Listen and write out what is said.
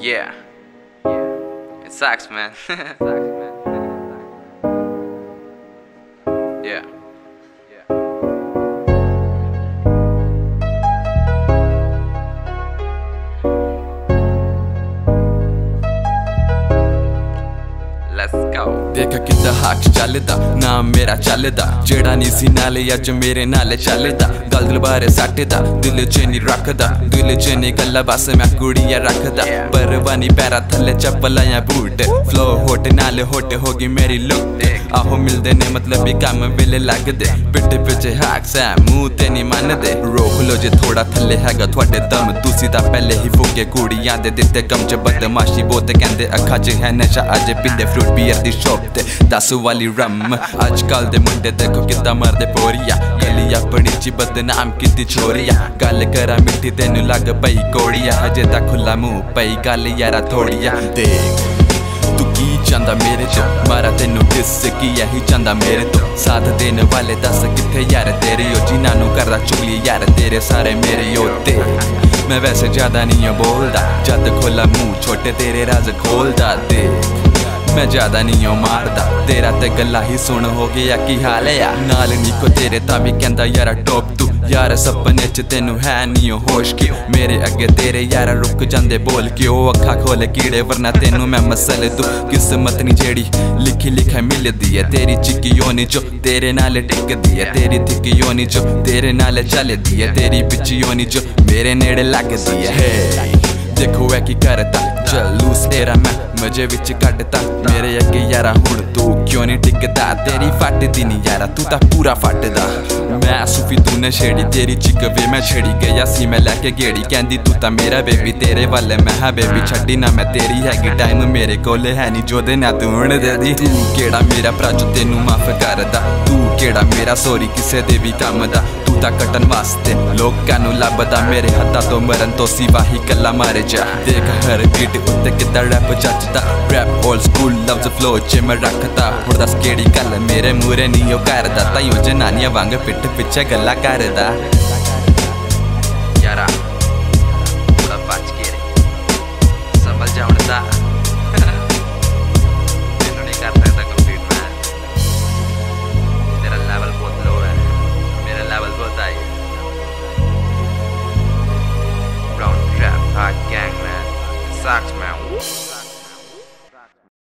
Yeah, it sucks, man. Yeah. Let's go. देखा किदा हक चलदा नाम मेरा चलदा जेड़ा नी सी नाले अज मेरे नाले चलदा गल दिल बारे सटदा दिल च नी रखदा दिल च नी गल्ला बस मैं कुड़िया रखदा परवानी पैरा थल्ले चप्पल या बूट फ्लो होट नाले होट होगी मेरी लुक आहो मिलदे ने मतलब भी कम वेले लगदे पिट्ठे पिछे हक सा मुंह ते नी मनदे रोक लो जे थोड़ा थल्ले हैगा थोड़े दम तुसी तां पहले ही फुके कुड़ियां दे दित्ते कम च बदमाशी बोते कहंदे अखा च है नशा अज पींदे फ्रूट बियर दी शॉप ते 10 वाली रम अजकल दे मुंडे देखो किदा मरदे पोरिया गली अपनी च बदनाम कीती छोरिया गल करा मिट्टी तेनू लग पई कोड़िया हजे तक खुला मुंह पई गल यारा थोड़िया देख तू की चांदा मेरे तो मारा तेनू किस की यही चांदा मेरे तो साथ देने वाले दस किथे यार तेरे ओ जिन्हां नू करदा चुगली यार तेरे सारे मेरे होते मैं वैसे ज्यादा नहीं बोलदा जद खोला मुंह छोटे तेरे राज खोलदा देख मैं ज्यादा नहीं मारदा तेरा ते गल्ला ही सुन हो गया की हाल है नाल नीको तेरे ता भी कहंदा यारा टॉप तू यार सपने च तेनू है नहीं होश की मेरे अगे तेरे यार रुक जांदे बोल के ओ अखा खोले कीड़े वरना तेनू मैं मसले तू किस्मत नी जेड़ी लिखी लिखा मिलदी है तेरी चिक्की योनी जो तेरे नाल टिकदी है तेरी थिक्की योनी जो तेरे नाल चलदी है तेरी पिछी योनी जो मेरे नेड़े लगदी है देखो है की करता जलूस तेरा मैं मजे विच कटता मेरे अगे यारा हुण तू क्यों नहीं टिकदा तेरी फटदी नी यारा तू तां पूरा फटदा मैं सूफी तू ने छेड़ी तेरी चिक वे मैं छेड़ी गया सी मैं लैके गेड़ी कहंदी तू तां मेरा बेबी तेरे वाले मैं हा बेबी छड्डी ना मैं तेरी हैगी टाइम मेरे कोले है नी जो दे ना तू हुण दे दी तू केड़ा मेरा भरा जो तेनू माफ करदा तू केड़ा मेरा सोरी किसे दे भी कम दा तू तां कटन वास्ते लोकां नू लभदा मेरे हत्थां तो मरन तो सिवा ही कल्ला मारे जा देख हर बीट उत्ते किदा रैप जचदा rap old school loves flow च मैं रखदा हुण दस केड़ी गल मेरे मूरे नी ओ करदा ताईं ओ जनानियां वांग पिठ पिछे गल्ला करदा।